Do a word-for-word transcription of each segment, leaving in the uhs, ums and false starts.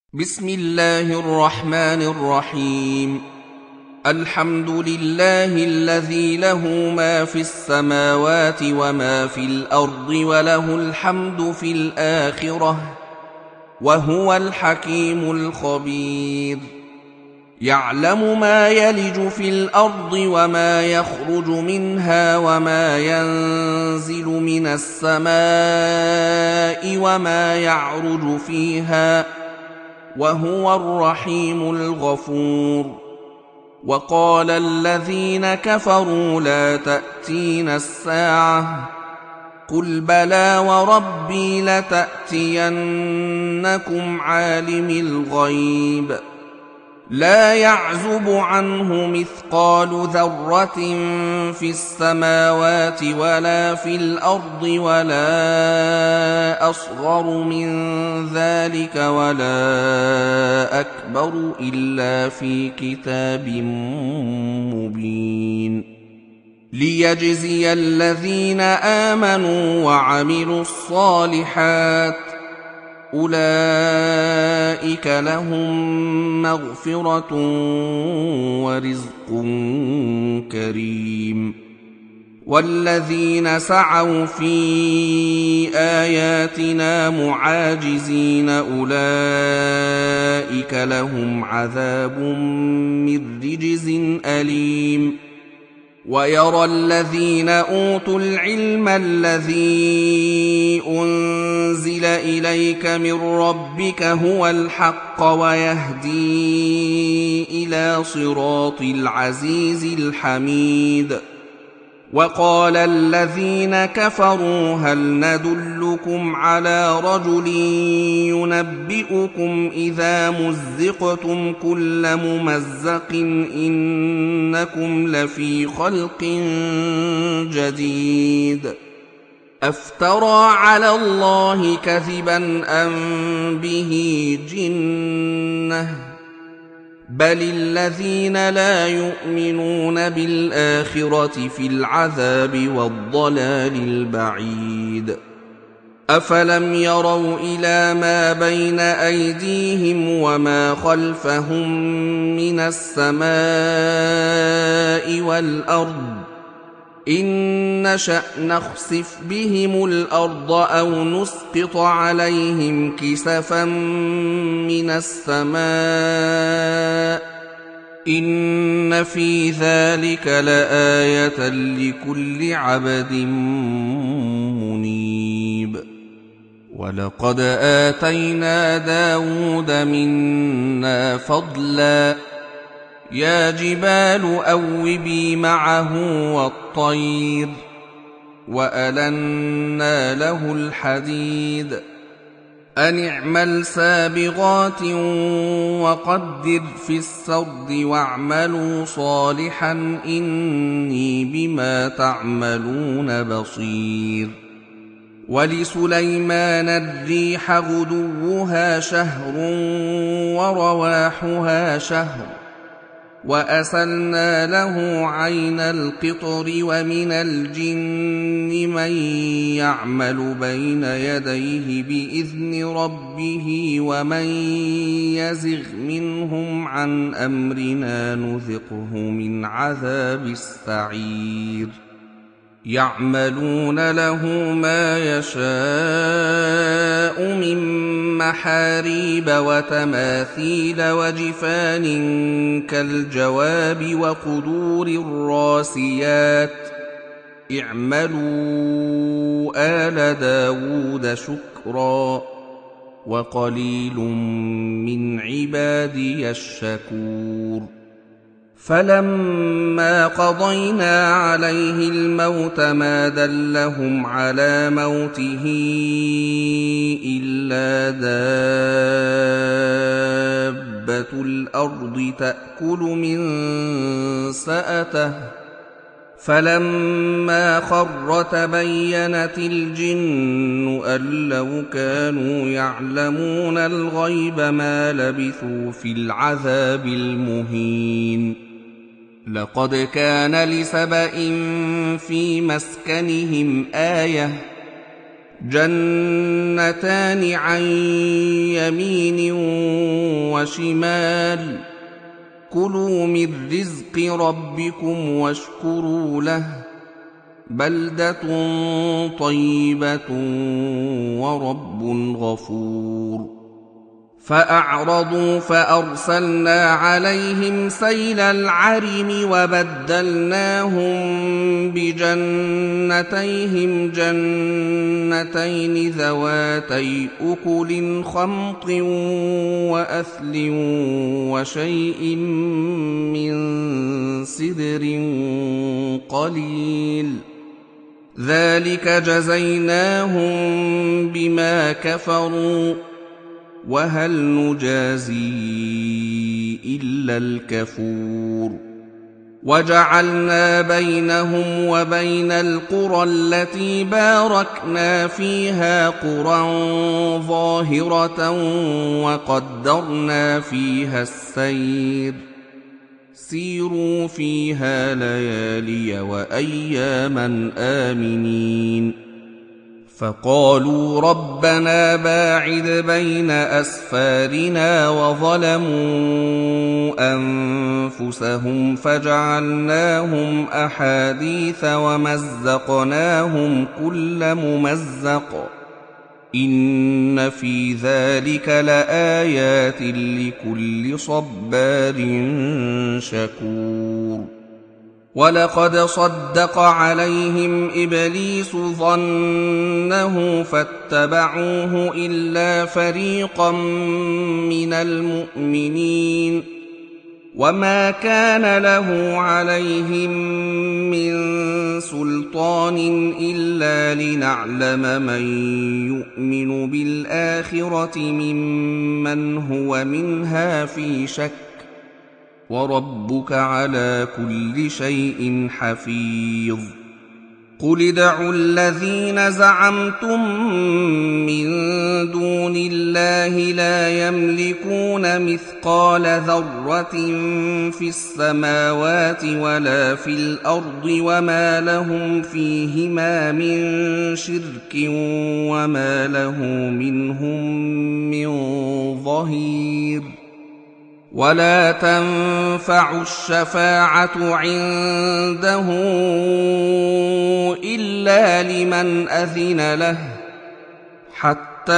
بسم الله الرحمن الرحيم. الحمد لله الذي له ما في السماوات وما في الأرض وله الحمد في الآخرة وهو الحكيم الخبير. يعلم ما يلج في الأرض وما يخرج منها وما ينزل من السماء وما يعرج فيها وهو الرحيم الغفور. وقال الذين كفروا لا تأتينا الساعة قل بلى وربي لتأتينكم عالم الغيب لا يعزب عنه مثقال ذرة في السماوات ولا في الأرض ولا أصغر من ذلك ولا أكبر إلا في كتاب مبين ليجزي الذين آمنوا وعملوا الصالحات أولئك لهم مغفرة ورزق كريم. والذين سعوا في آياتنا معاجزين أولئك لهم عذاب من رجز أليم. ويرى الذين أوتوا العلم الذي أنزل إليك من ربك هو الحق ويهدي إلى صراط العزيز الحميد. وقال الذين كفروا هل ندلكم على رجل ينبئكم إذا مزقتم كل ممزق إنكم لفي خلق جديد أفترى على الله كذبا أم به جنة بل الذين لا يؤمنون بالآخرة في العذاب والضلال البعيد. أفلم يروا إلى ما بين أيديهم وما خلفهم من السماء والأرض إن نشأ نخسف بهم الأرض أو نسقط عليهم كسفا من السماء إن في ذلك لآية لكل عبد منيب. ولقد آتينا داود منا فضلا يا جبال أوبي معه والطير وألنا له الحديد أن اعمل سابغات وقدر في السرد واعملوا صالحا إني بما تعملون بصير. ولسليمان الريح غدوها شهر ورواحها شهر وأسلنا له عين القطر ومن الجن من يعمل بين يديه بإذن ربه ومن يزغ منهم عن أمرنا نذقه من عذاب السعير. يعملون له ما يشاء من محاريب وتماثيل وجفان كالجواب وقدور الراسيات اعملوا آل داود شكرا وقليل من عبادي الشكور. فلما قضينا عليه الموت ما دلهم على موته إلا دابة الأرض تأكل من سأته فلما خر تبينت الجن أن لو كانوا يعلمون الغيب ما لبثوا في العذاب المهين. لقد كان لسبإ في مسكنهم آية جنتان عن يمين وشمال كلوا من رزق ربكم واشكروا له بلدة طيبة ورب غفور فأعرضوا فأرسلنا عليهم سيل العرم وبدلناهم بجنتيهم جنتين ذواتي أكل خمط وأثل وشيء من سدر قليل ذلك جزيناهم بما كفروا وهل نجازي إلا الكفور وجعلنا بينهم وبين القرى التي باركنا فيها قرى ظاهرة وقدرنا فيها السير سيروا فيها ليالي وأياما آمنين فقالوا ربنا باعد بين أسفارنا وظلموا أنفسهم فجعلناهم أحاديث ومزقناهم كل ممزق إن في ذلك لآيات لكل صبار شكور ولقد صدق عليهم إبليس ظنه فاتبعوه إلا فريقا من المؤمنين وما كان له عليهم من سلطان إلا لنعلم من يؤمن بالآخرة ممن هو منها في شك وربك على كل شيء حفيظ قل ادعوا الذين زعمتم من دون الله لا يملكون مثقال ذرة في السماوات ولا في الأرض وما لهم فيهما من شرك وما له منهم من ظهير ولا تنفع الشفاعة عنده إلا لمن أذن له حتى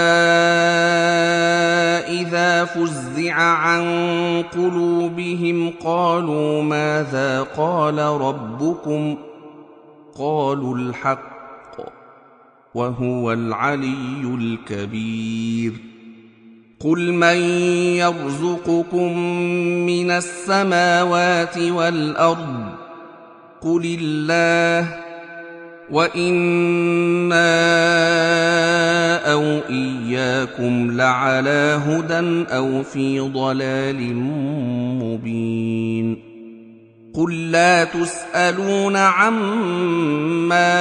إذا فزع عن قلوبهم قالوا ماذا قال ربكم قالوا الحق وهو العلي الكبير قل من يرزقكم من السماوات والأرض قل الله وإنا أو إياكم لعلى هدى أو في ضلال مبين قل لا تسألون عما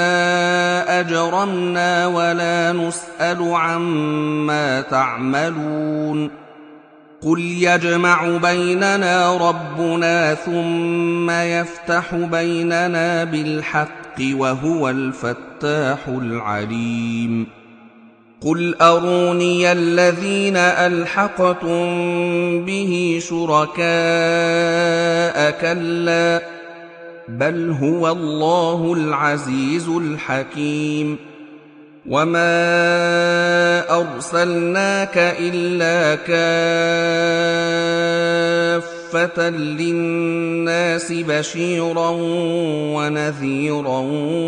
أجرمنا ولا نسأل عما تعملون قل يجمع بيننا ربنا ثم يفتح بيننا بالحق وهو الفتاح العليم قل أروني الذين ألحقتم به شركاء كلا بل هو الله العزيز الحكيم وما أرسلناك إلا كافة للناس بشيرا ونذيرا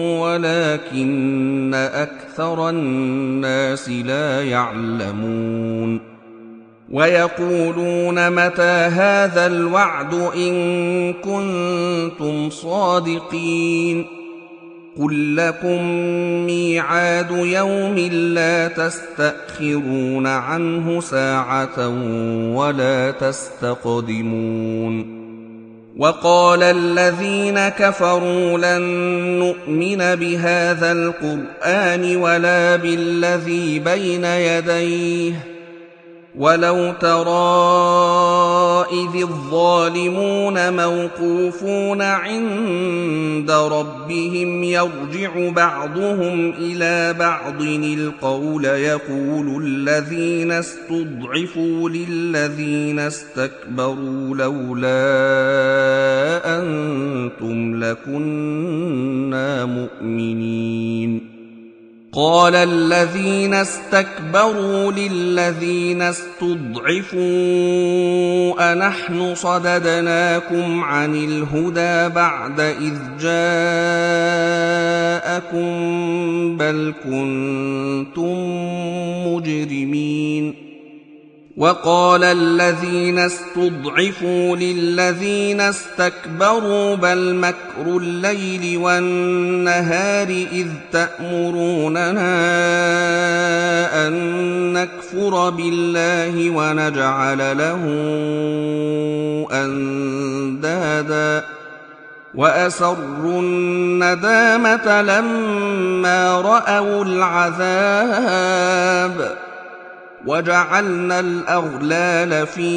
ولكن أكثر الناس لا يعلمون ويقولون متى هذا الوعد إن كنتم صادقين قل لكم ميعاد يوم لا تستأخرون عنه ساعة ولا تستقدمون وقال الذين كفروا لن نؤمن بهذا القرآن ولا بالذي بين يديه ولو ترى إذ الظالمون موقوفون عند ربهم يرجع بعضهم إلى بعض القول يقول الذين استضعفوا للذين استكبروا لولا أنتم لكنا مؤمنين. قال الذين استكبروا للذين استضعفوا أنحن صددناكم عن الهدى بعد إذ جاءكم بل كنتم مجرمين. وقال الذين استضعفوا للذين استكبروا بل مكر الليل والنهار إذ تأمروننا أن نكفر بالله ونجعل له أندادا وأسروا الندامة لما رأوا العذاب وجعلنا الأغلال في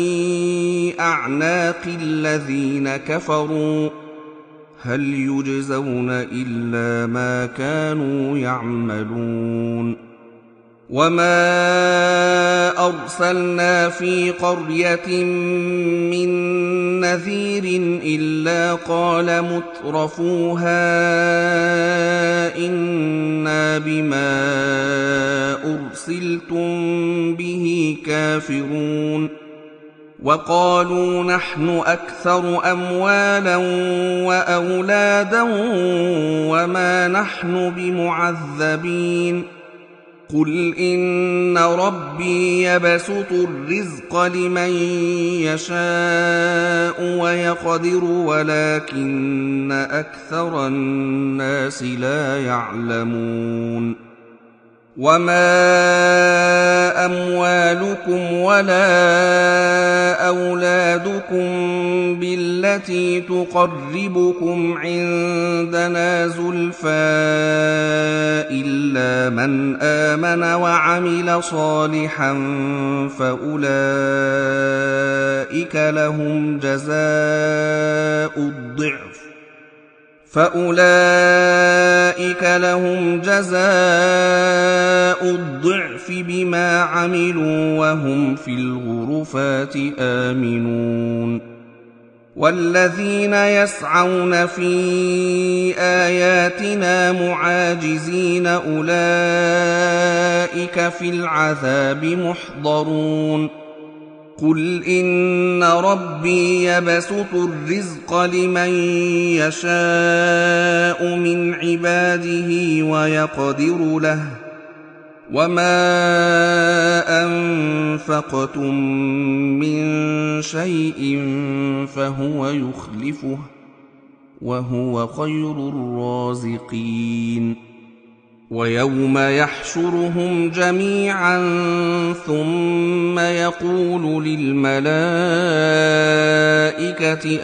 أعناق الذين كفروا هل يجزون إلا ما كانوا يعملون. وما أرسلنا في قرية من نذير إلا قال مترفوها إنا بما أرسلتم به كافرون. وقالوا نحن أكثر أموالا وأولادا وما نحن بمعذبين. قل إن ربي يبسط الرزق لمن يشاء ويقدر ولكن أكثر الناس لا يعلمون. وما أموالكم ولا أولادكم بالتي تقربكم عندنا زلفى إلا من آمن وعمل صالحا فأولئك لهم جزاء الضعف فأولئك لهم جزاء الضعف بما عملوا وهم في الغرفات آمنون. والذين يسعون في آياتنا معاجزين أولئك في العذاب محضرون. قل إن ربي يبسط الرزق لمن يشاء من عباده ويقدر له وما أنفقتم من شيء فهو يخلفه وهو خير الرازقين. ويوم يحشرهم جميعا ثم يقول للملائكة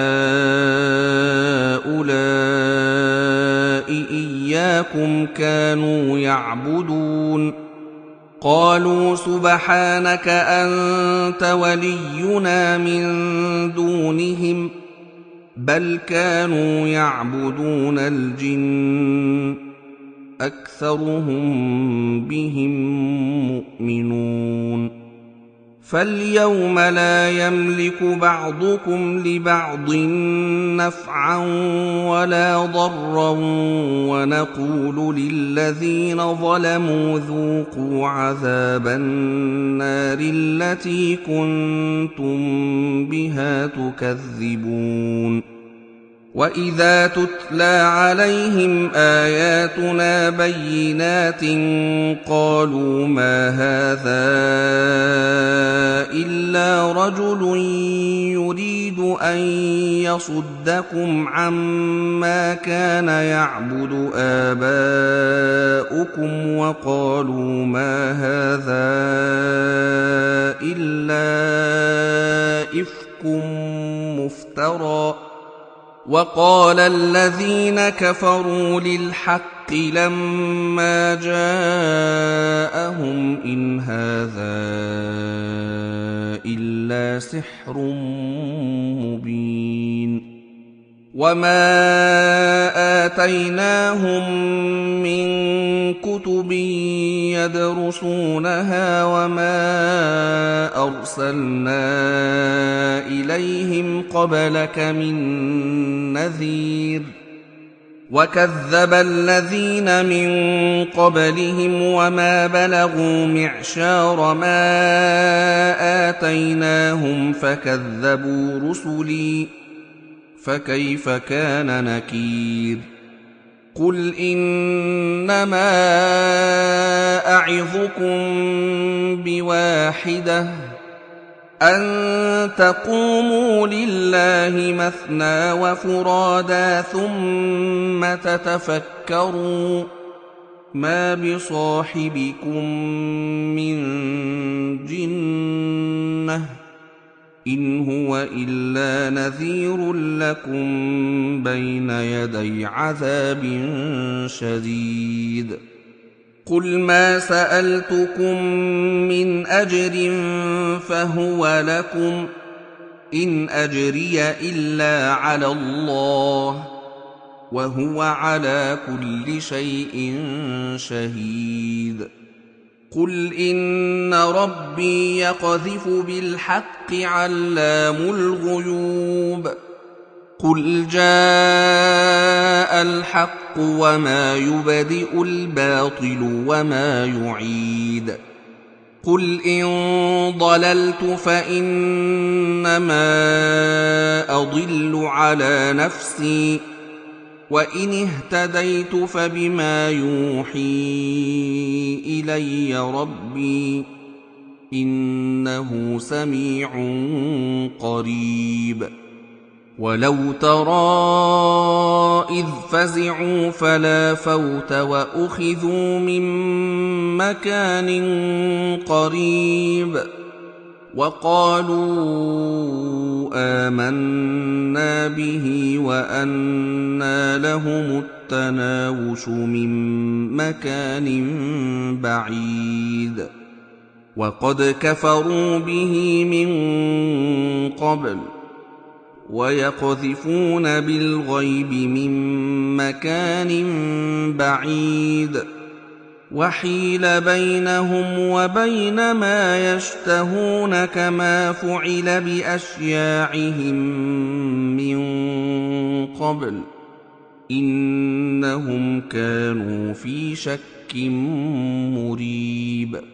أهؤلاء إياكم كانوا يعبدون قالوا سبحانك أنت ولينا من دونهم بل كانوا يعبدون الجن أكثرهم بهم مؤمنون. فاليوم لا يملك بعضكم لبعض نفعا ولا ضرا ونقول للذين ظلموا ذوقوا عذاب النار التي كنتم بها تكذبون. وإذا تتلى عليهم آياتنا بينات قالوا ما هذا إلا رجل يريد أن يصدكم عما كان يعبد آباؤكم وقالوا ما هذا إلا إفك مفترى. وقال الذين كفروا للحق لما جاءهم إن هذا سحر مبين. وما آتيناهم من كتب يدرسونها وما أرسلنا إليهم قبلك من نذير وكذب الذين من قبلهم وما بلغوا معشار ما آتيناهم فكذبوا رسلي فكيف كان نكير. قل إنما أعظكم بواحدة أن تقوموا لله مثنى وفرادا ثم تتفكروا ما بصاحبكم من جنة إن هو إلا نذير لكم بين يدي عذاب شديد. قل ما سألتكم من أجر فهو لكم إن أجري إلا على الله وهو على كل شيء شهيد. قل إن ربي يقذف بالحق علام الغيوب. قل جاء الحق وما يبدئ الباطل وما يعيد. قل إن ضللت فإنما أضل على نفسي وإن اهتديت فبما يوحي إلي ربي إنه سميع قريب. ولو ترى إذ فزعوا فلا فوت وأخذوا من مكان قريب وقالوا آمنا به وأنى لهم التناوش من مكان بعيد وقد كفروا به من قبل ويقذفون بالغيب من مكان بعيد وحيل بينهم وبين ما يشتهون كما فعل بأشياعهم من قبل إنهم كانوا في شك مريب.